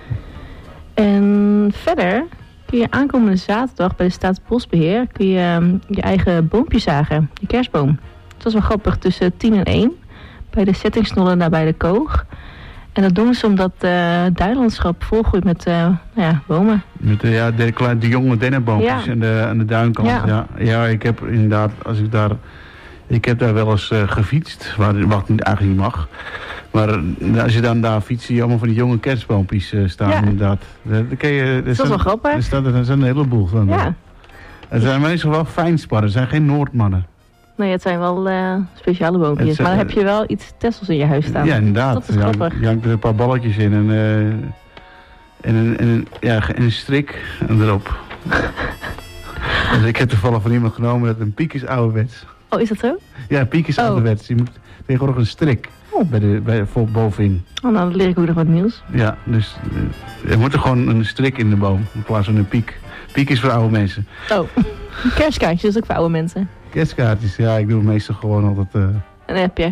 En verder kun je aankomende zaterdag bij de Staatsbosbeheer kun je um, je eigen boompje zagen, je kerstboom. Dat was wel grappig, tussen tien en één bij de settingsnollen nabij de Koog. En dat doen ze omdat uh, het duinlandschap volgroeit met uh, nou ja, bomen. Met de, ja, de, de jonge dennenboompjes ja. aan, de, aan de duinkant. Ja. Ja. ja, ik heb inderdaad, als ik daar, ik heb daar wel eens uh, gefietst, waar, wat eigenlijk niet mag. Maar uh, als je dan daar fietst, zie je allemaal van die jonge kerstboompjes uh, staan ja. inderdaad. Dat, dat, je, dat is wel grappig. Er staat er zijn een heleboel van. Ja. Er zijn meestal wel fijnsparren, er zijn geen Noordmannen. Nee, het zijn wel uh, speciale boompjes. Maar dan heb je wel iets Tessels in je huis staan. Ja, inderdaad. Dat is grappig. Je hangt er een paar balletjes in en, uh, en, een, en, een, ja, en een strik erop. Dus ik heb toevallig van iemand genomen dat een piek is ouderwets. Oh, is dat zo? Ja, een piek is oh. ouderwets. Je moet tegenwoordig een strik oh. bij de, bij, voor bovenin. Oh, nou, dan leer ik ook nog wat nieuws. Ja, dus uh, er moet er gewoon een strik in de boom in plaats van een piek. Piek is voor oude mensen. Oh, kerstkaartjes is ook voor oude mensen. Kerstkaartjes, ja, ik doe het meestal gewoon altijd... Uh, een appje.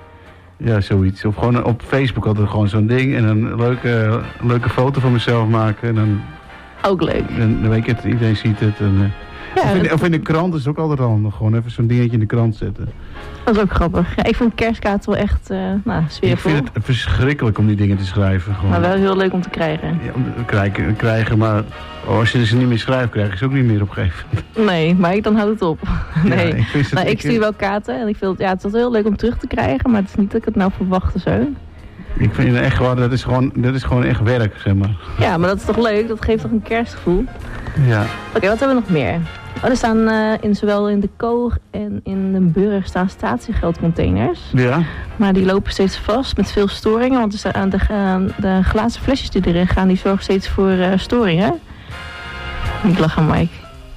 Ja, zoiets. Of gewoon op Facebook altijd gewoon zo'n ding en een leuke, een leuke foto van mezelf maken. En dan, ook leuk. Dan, dan weet je het, iedereen ziet het. En, uh, ja, of, in, dat... of in de krant is het ook altijd handig. Gewoon even zo'n dingetje in de krant zetten. Dat is ook grappig. Ja, ik vind kerstkaart wel echt uh, nou, sfeervol. Ik vind het verschrikkelijk om die dingen te schrijven. Gewoon. Maar wel heel leuk om te krijgen. Ja, om te krijgen, krijgen maar oh, als je ze niet meer schrijft, krijg je ze ook niet meer opgegeven. Nee, maar ik, dan houdt het op. Nee, ja, ik, het, nou, ik, ik stuur wel kaarten en ik vind het, ja, het is wel heel leuk om terug te krijgen, maar het is niet dat ik het nou verwacht of zo. Ik vind het echt gewoon, dat is gewoon, dat is gewoon echt werk, zeg maar. Ja, maar dat is toch leuk? Dat geeft toch een kerstgevoel? Ja. Oké, okay, wat hebben we nog meer? Oh, er staan uh, in, zowel in de Koog en in de Burg staan statiegeldcontainers. Ja. Maar die lopen steeds vast met veel storingen. Want er staan de, uh, de glazen flesjes die erin gaan, die zorgen steeds voor uh, storingen. Ik lach aan Mike.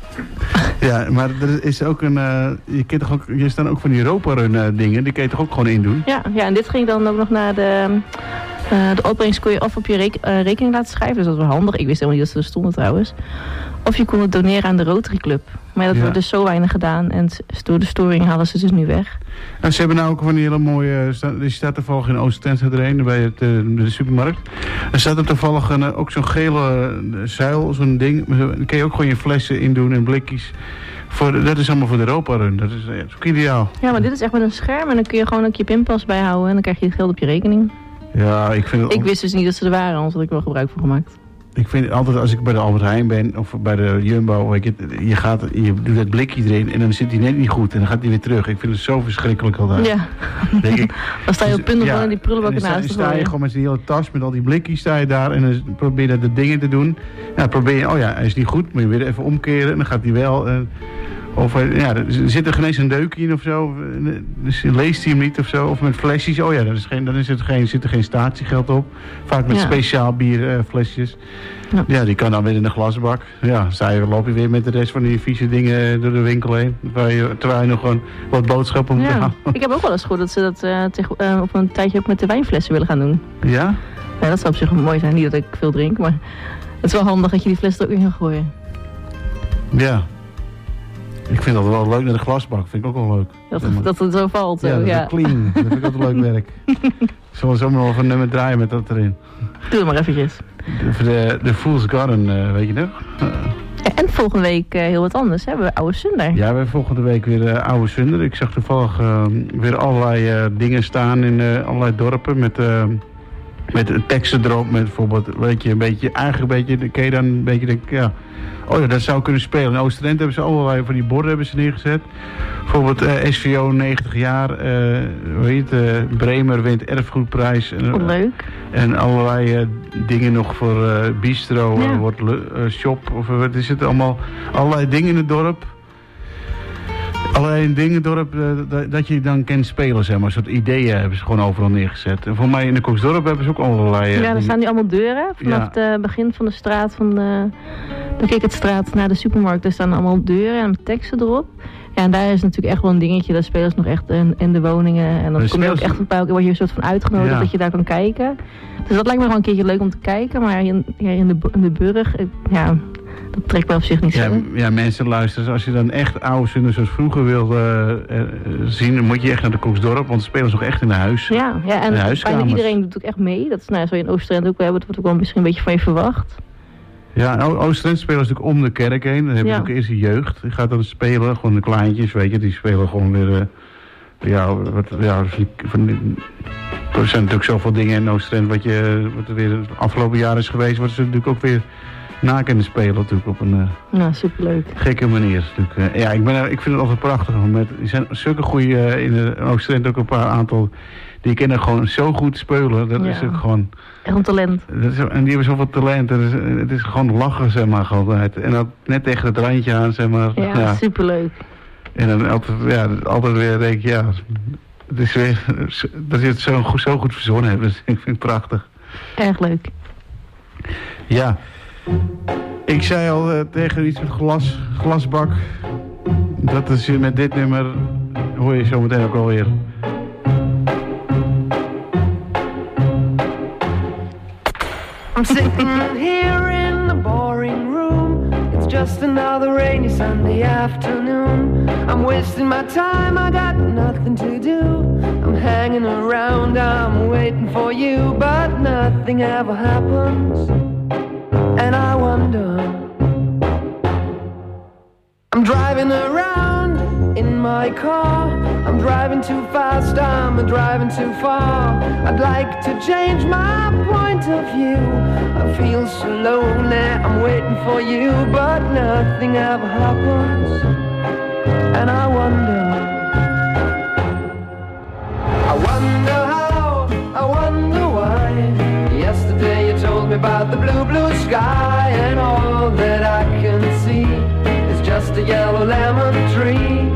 Ja, maar er is ook een... Uh, je kent toch ook, je staan ook van die Europa-run uh, dingen, die kun je toch ook gewoon indoen? Ja, ja, en dit ging dan ook nog naar de... Uh, de opbrengst kon je of op je rek- uh, rekening laten schrijven, dus dat was wel handig. Ik wist helemaal niet dat ze er stonden trouwens. Of je kon het doneren aan de Rotary Club. Maar dat ja. wordt dus zo weinig gedaan en door de storing halen ze dus nu weg. En ze hebben nou ook van die hele mooie... Je staat toevallig in Oost-Tent erheen bij het, uh, de supermarkt. Er staat er toevallig een, ook zo'n gele uh, zuil, zo'n ding. Dan kun je ook gewoon je flessen indoen en blikjes. Voor, dat is allemaal voor de Europa-run. Dat is, ja, dat is ook ideaal. Ja, maar dit is echt met een scherm en dan kun je gewoon ook je pinpas bijhouden en dan krijg je het geld op je rekening. Ja, ik vind het... Ik wist dus niet dat ze er waren, anders had ik er wel gebruik van gemaakt. Ik vind altijd, als ik bij de Albert Heijn ben, of bij de Jumbo, weet je, je, gaat, je doet dat blikje erin en dan zit hij net niet goed en dan gaat hij weer terug. Ik vind het zo verschrikkelijk altijd. Ja. Denk ik. Dan sta je op punten ja, van en die prullenbakken naast. Dan sta, sta je gewoon met die hele tas, met al die blikjes sta je daar en dan probeer je de dingen te doen. Ja, probeer je, oh ja, hij is niet goed, moet je weer even omkeren en dan gaat hij wel... Uh, Of ja, er zit er geen eens een deukje in of zo. Dus leest hij hem niet of zo. Of met flesjes. Oh ja, dan, is geen, dan is het geen, zit er geen statiegeld op. Vaak met ja. speciaal bierflesjes. Uh, ja. ja, die kan dan weer in de glasbak. Ja, dan loop je weer met de rest van die vieze dingen door de winkel heen. Terwijl je, terwijl je nog gewoon wat boodschappen moet ja. halen. Ik heb ook wel eens gehoord dat ze dat uh, tegen, uh, op een tijdje ook met de wijnflessen willen gaan doen. Ja? Ja, dat zou op zich mooi zijn. Niet dat ik veel drink, maar het is wel handig dat je die fles er ook in gaat gooien. Ja. Ik vind dat wel leuk naar de glasbak, vind ik ook wel leuk. Dat, dat het zo valt. Zo, ja, dat ja. is clean. Dat vind ik altijd leuk werk. Ik zal wel zomaar nog een nummer draaien met dat erin. Doe het maar eventjes. De, de, de Fool's Garden, uh, weet je nog? Uh. En volgende week uh, heel wat anders, hè? We hebben Oude Zunder. Ja, we hebben volgende week weer uh, Oude Zunder. Ik zag toevallig uh, weer allerlei uh, dingen staan in uh, allerlei dorpen met... Uh, Met teksten erop, met bijvoorbeeld, weet je, een beetje, eigenlijk een beetje, ken je dan een beetje, denk, ja, oh ja, dat zou kunnen spelen. In Oost-Drenthe hebben ze allerlei van die borden hebben ze neergezet. Bijvoorbeeld uh, S V O negentig jaar, uh, hoe heet het, uh, Bremer wint erfgoedprijs. En, oh, leuk. En allerlei uh, dingen nog voor uh, bistro, ja. uh, wordt uh, shop, of uh, wat is het allemaal, allerlei dingen in het dorp. Allerlei dingen dorp, uh, dat, dat je dan kent spelen, zeg maar. Een soort ideeën hebben ze gewoon overal neergezet. En voor mij in de Koksdorp hebben ze ook allerlei... Uh, ja, er staan nu allemaal deuren. Vanaf ja. het begin van de straat, van de, dan keek het straat naar de supermarkt. Er staan allemaal deuren en teksten erop. Ja, en daar is natuurlijk echt wel een dingetje. Daar spelen ze nog echt in, in de woningen. En dan de kom je ook echt een paar keer, word je een soort van uitgenodigd ja. dat je daar kan kijken. Dus dat lijkt me gewoon een keertje leuk om te kijken. Maar in, ja, in, de, in de burg, ja... Dat trekt me op zich niet ja, zo. Ja, mensen luisteren. Als je dan echt oude Zunder zoals vroeger wil uh, uh, zien, dan moet je echt naar de Koksdorp. Want ze spelen ze ook echt in de huis. Ja, ja en bijna iedereen doet ook echt mee. Dat is nou, zo in Oost-Drenthe ook wel hebben. Dat wordt ook wel misschien een beetje van je verwacht. Ja, Oost-Drenthe spelen ze natuurlijk om de kerk heen. Dan heb je ja. ook eerst de jeugd. Die gaat dan spelen. Gewoon de kleintjes, weet je. Die spelen gewoon weer... Uh, ja, wat, ja van die, er zijn natuurlijk zoveel dingen in Oost-Drenthe. Wat, je, wat er weer de afgelopen jaar is geweest. Wat ze natuurlijk ook weer... na kunnen spelen natuurlijk op een uh, ja, superleuk. gekke manier. Uh, ja, ik, ben, ik vind het altijd prachtig. Met, er zijn zulke goede, uh, in de Oost-Drenthe ook een paar aantal, die kunnen gewoon zo goed spelen. Dat ja. is ook gewoon... Echt een talent. Dat is, en die hebben zoveel talent. Het is, het is gewoon lachen, zeg maar, altijd. En dat net tegen het randje aan, zeg maar. Ja, ja. superleuk. En dan altijd, ja, altijd weer denk ik, ja, het is weer, dat je het zo, zo goed verzonnen hebt. Dus ik vind het prachtig. Erg leuk. Ja. Ik zei al uh, tegen iets met glas, glasbak. Dat is met dit nummer, hoor je zo meteen ook alweer. I'm sitting here in the boring room. It's just another rainy Sunday afternoon. I'm wasting my time, I got nothing to do. I'm hanging around, I'm waiting for you, but nothing ever happens. And I wonder, I'm driving around in my car. I'm driving too fast, I'm driving too far. I'd like to change my point of view. I feel so lonely, I'm waiting for you, but nothing ever happens. And I wonder, I wonder how, I wonder why. Yesterday you told me about the blue, blue sky, and all that I can see is just a yellow lemon tree.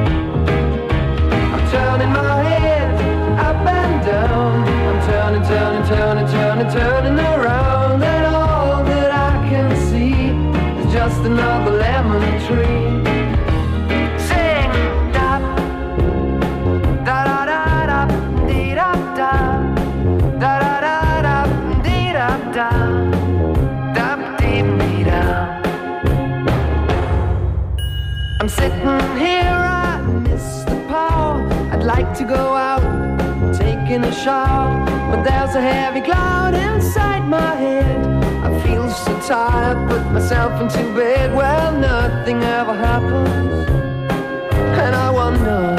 I'm turning my head up and down. I'm turning, turning, turning, turning, turning around, and all that I can see is just another lemon tree. Sing, da, da, da, da, da, dee, da, da, da, da, da, da, dee, da, da, da, dee, dee, da. I'm sitting here, I miss the power. I'd like to go out, taking a shower, but there's a heavy cloud inside my head. I feel so tired, put myself into bed. Well, nothing ever happens, and I wonder.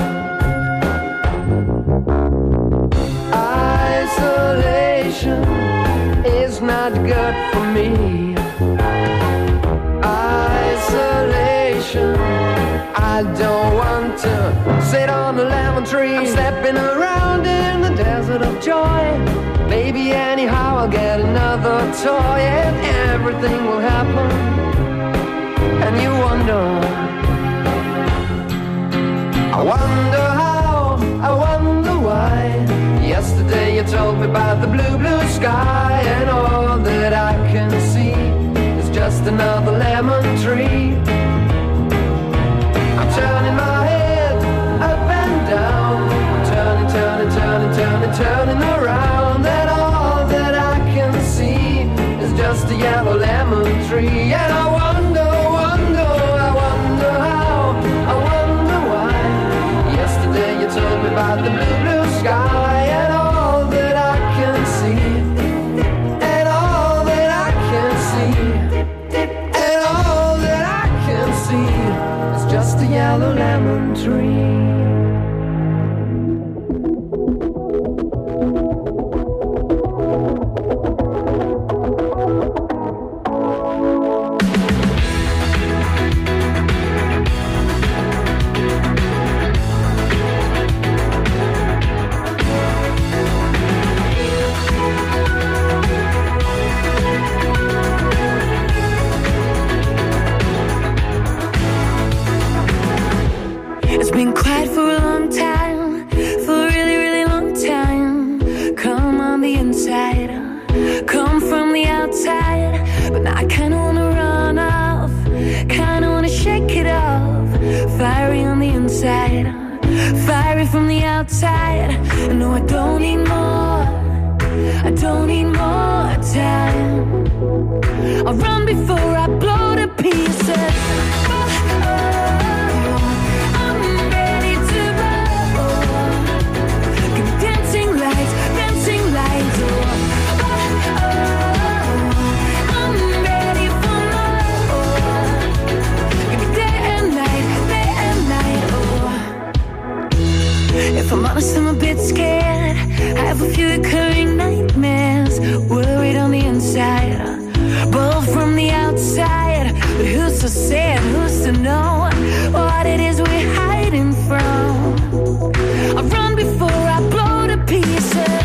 Isolation is not good for me. Isolation, I don't want to sit on a lemon tree. I'm stepping around in the desert of joy. Maybe anyhow I'll get another toy, and everything will happen. And you wonder, I wonder how, I wonder why. Yesterday you told me about the blue, blue sky, and all that I can see is just another lemon tree. I'm turning my head up and down. I'm turning, turning, turning, turning, turning around, and all that I can see is just a yellow lemon tree. And I wonder, wonder, I wonder how, It's been quiet for a long time, for a really, really long time. Come on the inside, come from the outside. But now I kinda wanna run off, kinda wanna shake it off. Fiery on the inside, fiery from the outside. No, I don't need more, I don't need more time. I'll run before I blow to pieces. If I'm honest, I'm a bit scared. I have a few recurring nightmares. Worried on the inside, bold from the outside. But who's to say and who's to know what it is we're hiding from? I run before I blow to pieces.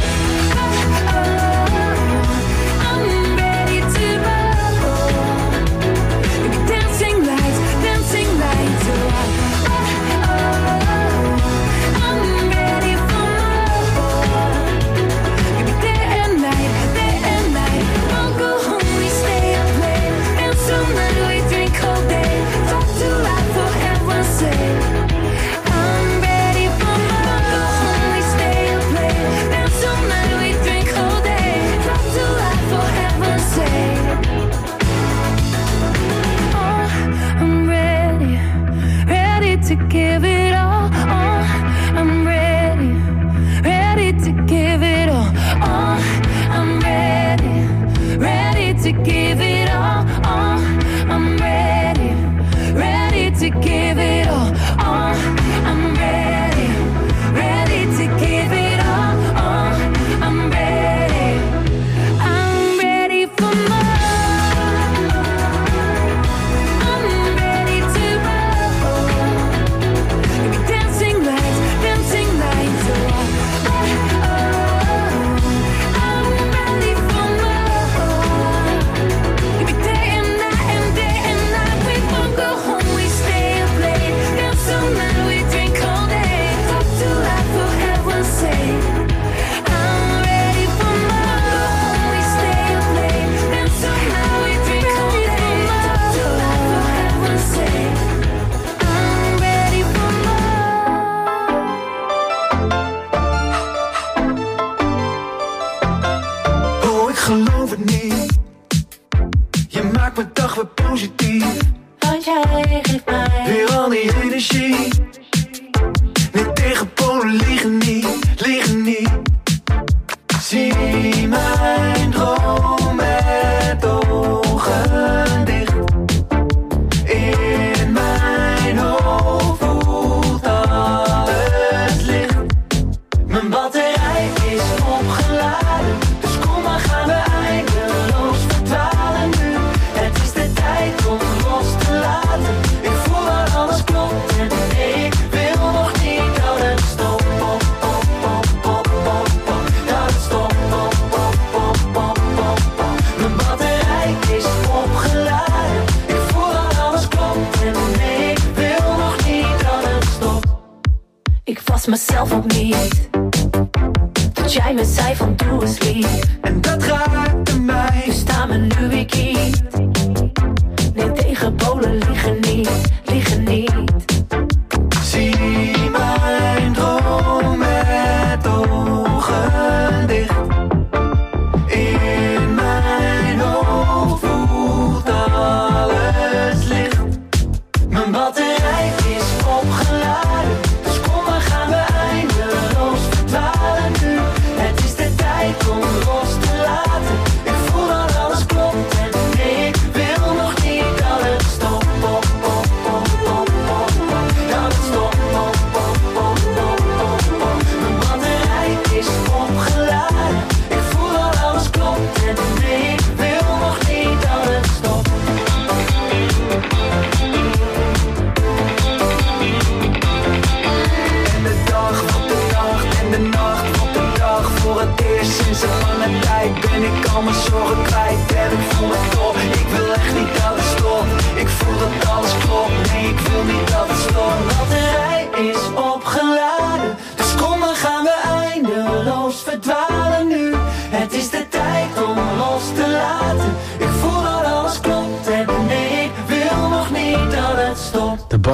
Mezelf ook niet, dat jij me zei van doe eens lief. En dat raakte mij, dus sta me nu weer kiet. Nee, tegen Polen liggen niet, liggen niet. Zie mijn droom met ogen dicht. In mijn hoofd voelt alles licht. Mijn batterij is opgeladen. Gaan we eindeloos verdwalen nu. Het is de tijd om los te laten. Ik voel dat alles klopt en nee, ik wil nog niet dat het stopt. Pop, pop, pop, pop, pop, pop. Dat het stopt. Pop, pop, pop, pop, pop, pop. Mijn batterij is opgeladen. Ik voel dat alles klopt en nee, ik wil nog niet dat het stopt. Voor het eerst sinds een lange tijd ben ik al mijn zorgen kwijt. En ik voel me top, ik wil echt niet dat het stopt. Ik voel dat alles klopt, nee ik wil niet dat het stopt. Batterij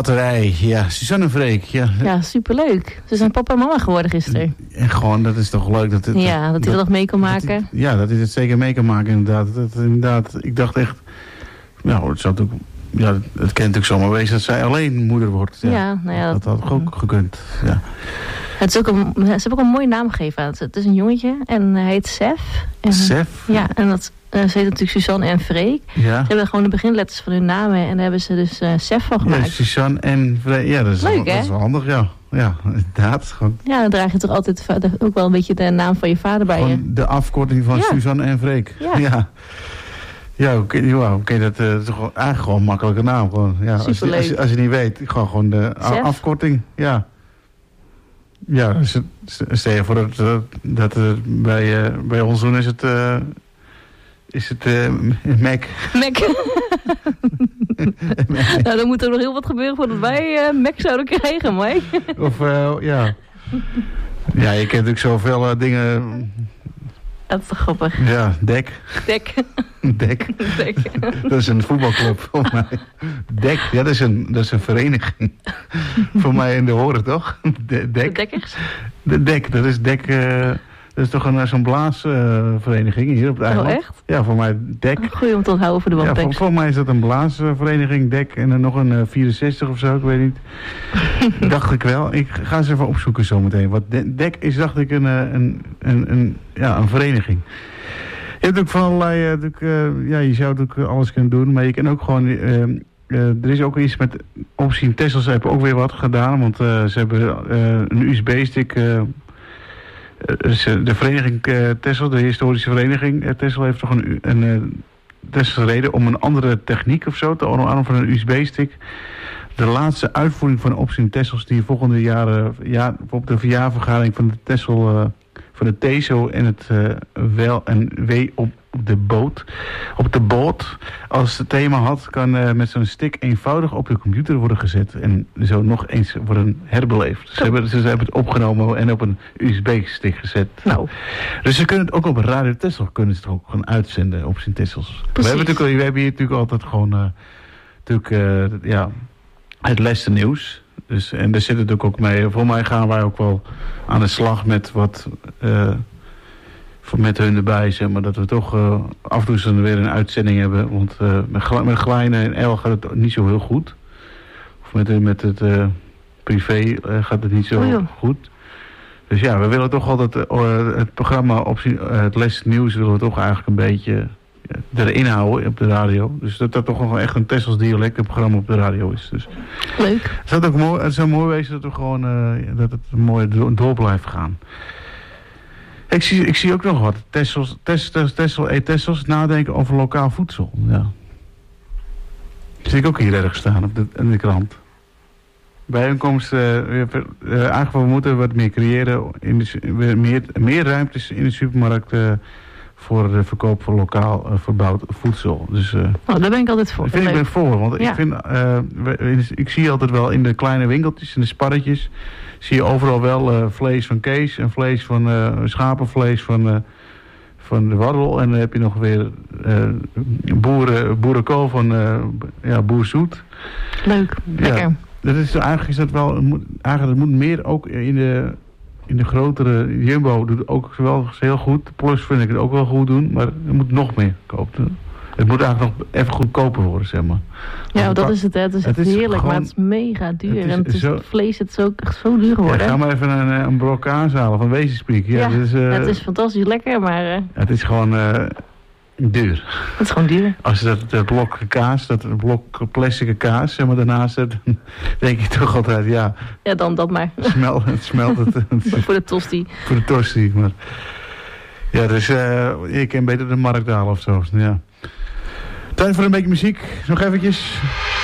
batterij. Ja, Suzanne en Freek. Ja, ja, superleuk. Ze zijn papa en mama geworden gisteren. En gewoon, dat is toch leuk. Dat het, ja, dat, dat hij dat nog mee kan maken. Dat hij, ja, dat hij het zeker mee kan maken inderdaad. Dat, inderdaad. Ik dacht echt, nou, het zou ook... Ja, het kan natuurlijk zomaar wezen dat zij alleen moeder wordt. Ja, ja, nou ja dat, dat had ook gekund. Ja. Het is ook een, ze hebben ook een mooie naam gegeven aan het. Het is een jongetje en hij heet Sef. En, Sef? Ja, en dat, uh, ze heet natuurlijk Suzanne en Freek. Ja. Ze hebben gewoon de beginletters van hun namen en daar hebben ze dus uh, Sef van gemaakt. Ja, Suzanne en Freek. Ja, dat is, leuk, wel, hè? Dat is wel handig, ja. Ja, inderdaad. Gewoon, ja, dan draag je toch altijd ook wel een beetje de naam van je vader bij je. De afkorting van ja. Suzanne en Freek. Ja. ja. Ja, oké, okay, okay, dat uh, is gewoon, eigenlijk gewoon een makkelijke naam. Gewoon. Ja, als, je, als, je, als je niet weet, gewoon, gewoon de a- afkorting. Ja, ja stel je voor dat, uh, dat uh, bij, uh, bij ons doen is het, uh, is het uh, Mac. Mac. Nou, dan moet er nog heel wat gebeuren voordat wij uh, Mac zouden krijgen, Mike. Of, uh, ja. Ja, je kent natuurlijk zoveel uh, dingen... Dat is toch grappig. Ja, Dek. Dek. Dek. Dek. Dat is een voetbalclub, volgens mij. Dek, ja, dat is een, dat is een vereniging. Voor mij in de horen, toch? De, dek. De Dekkers? De Dek, dat is Dek... Uh, dat is toch een, zo'n blaasvereniging uh, hier op het eiland. Oh, echt? Ja, voor mij Dek. Oh, goeie om te onthouden voor de ja, wandtekst. voor, voor mij is dat een blaasvereniging, Dek. En dan nog een uh, vierenzestig of zo, ik weet niet. Dacht ik wel. Ik ga eens even opzoeken zometeen. Wat de, Dek is, dacht ik, een, een, een, een, ja, een vereniging. Je hebt ook van allerlei... Uh, uh, ja, je zou natuurlijk alles kunnen doen, maar je kan ook gewoon... Uh, uh, er is ook iets met Optie Tessels, ze hebben ook weer wat gedaan. Want uh, ze hebben uh, een U S B-stick... Uh, Dus de vereniging uh, Texel, de historische vereniging uh, Texel heeft toch een, een uh, Texelse reden om een andere techniek of zo te ordenen van een U S B-stick. De laatste uitvoering van de optie Texels die volgende jaren, ja, op de verjaarvergadering van de Texel, uh, van de T E S O en het uh, wel en wee op de boot, op de boot als het thema had, kan uh, met zo'n stick eenvoudig op de computer worden gezet en zo nog eens worden herbeleefd. Ze hebben, ze hebben het opgenomen en op een U S B-stick gezet. Nou. Dus ze kunnen het ook op Radio Texel kunnen ze het ook gewoon uitzenden op zijn Texels. We hebben, natuurlijk, we hebben hier natuurlijk altijd gewoon uh, natuurlijk, uh, ja, het laatste nieuws. Dus, en daar zit het ook, ook mee. Voor mij gaan wij ook wel aan de slag met wat... Uh, met hun erbij, zeg maar, dat we toch uh, af en toe weer een uitzending hebben. Want uh, met, met Glijne en El gaat het niet zo heel goed. Of met, met het uh, privé uh, gaat het niet zo oh, goed. Dus ja, we willen toch altijd uh, het programma, op, uh, het Les Nieuws, willen we toch eigenlijk een beetje uh, erin houden op de radio. Dus dat dat toch nog echt een Texels dialect een programma op de radio is. Dus leuk. Het zou ook mooi, het zou mooi wezen dat, we gewoon, uh, dat het mooi door, door blijft gaan. Ik zie, ik zie ook nog wat. Tessels, Tessels, Tessel, e Tessels nadenken over lokaal voedsel. Ja. Dat zie ik ook hier erg staan op de, in de krant. Bijeenkomst, uh, uh, eigenlijk we moeten wat meer creëren. In de, meer, meer ruimtes in de supermarkt uh, voor de verkoop van lokaal uh, verbouwd voedsel. Dus, uh, oh, daar ben ik altijd voor. Daar vind ik ben voor. Want ja. ik, vind, uh, we, ik zie altijd wel in de kleine winkeltjes, in de sparretjes... zie je overal wel uh, vlees van Kees en vlees van uh, schapenvlees van, uh, van de Waddel. En dan heb je nog weer uh, boeren, boerenkool van uh, ja, Boer Zoet. Leuk, lekker. Ja, dat is, eigenlijk is dat wel, moet, eigenlijk moet meer ook in de, in de grotere Jumbo doet ook wel heel goed. Plus vind ik het ook wel goed doen, maar er moet nog meer kopen. Het moet eigenlijk nog even goedkoper worden, zeg maar. Ja, want dat is het, hè. Het is, het is heerlijk, gewoon, maar het is mega duur. Het is, en het, is zo, het vlees het is ook echt zo duur geworden. Ja, ga maar even een, een blok kaas halen van Wezenspiek. Ja, ja het, is, uh, het is fantastisch lekker, maar... Uh, het is gewoon uh, duur. Het is gewoon duur. Als je dat, dat blok kaas, dat blok plastic kaas, zeg maar, daarnaast zet, dan denk je toch altijd, ja... Ja, dan dat maar. Smelt het, smelt het. Voor de tosti. Voor de tosti, maar... Ja, dus uh, ik ken beter de markt halen of zo, ja. Tijd voor een beetje muziek. Nog eventjes.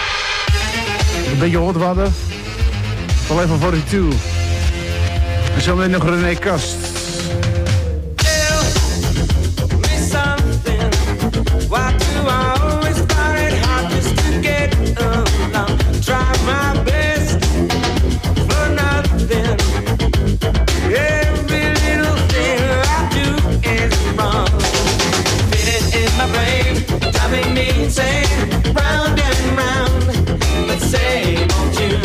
Een beetje hot water. Van Level tweeënveertig. En zo meteen nog René Kast. Why do I always find it hard just to get along? Try my best for nothing. Every little thing I do is wrong. Feel it in my brain, driving me insane. Round and round, but say, won't you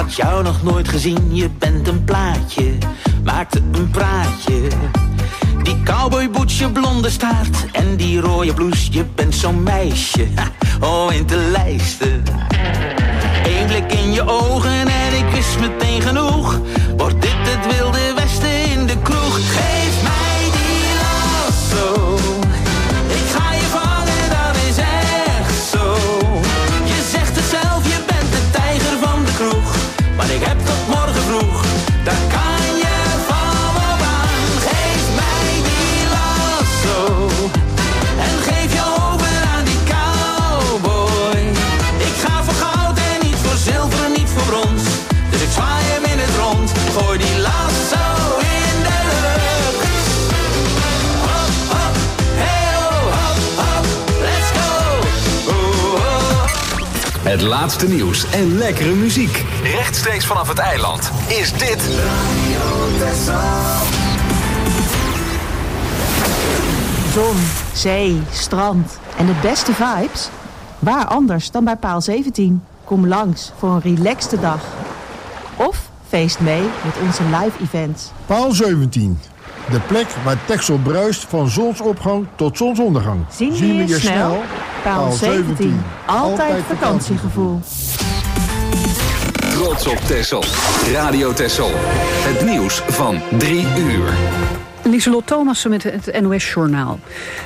had jou nog nooit gezien, je bent een plaatje, maakte een praatje. Die cowboyboots, je blonde staart en die rode blouse, je bent zo'n meisje, ha, oh in te lijsten. Eén blik in je ogen en ik wist meteen genoeg, wordt dit het wilde westen in de kroeg. Geef mij die lasso, ik ga je vangen, dat is echt zo. Je zegt het zelf, je bent de tijger van de kroeg, maar ik heb tot morgen vroeg, daar kan je van op aan. Geef mij die lasso en geef je over aan die cowboy. Ik ga voor goud en niet voor zilver, niet voor brons, dus ik zwaai hem in het rond, gooi die lasso in de lucht. Hop, hop, hey oh, hop, hop, let's go. Oh, oh. Het laatste nieuws en lekkere muziek. Rechtstreeks vanaf het eiland is dit Zon, zee, strand en de beste vibes? Waar anders dan bij Paal zeventien? Kom langs voor een relaxte dag. Of feest mee met onze live events. Paal zeventien. De plek waar Texel bruist van zonsopgang tot zonsondergang. Zien we je snel? Paal zeventien. Altijd vakantiegevoel. Trots op Texel. Radio Texel. Het nieuws van drie uur. Lieselot Thomassen met het N O S Journaal.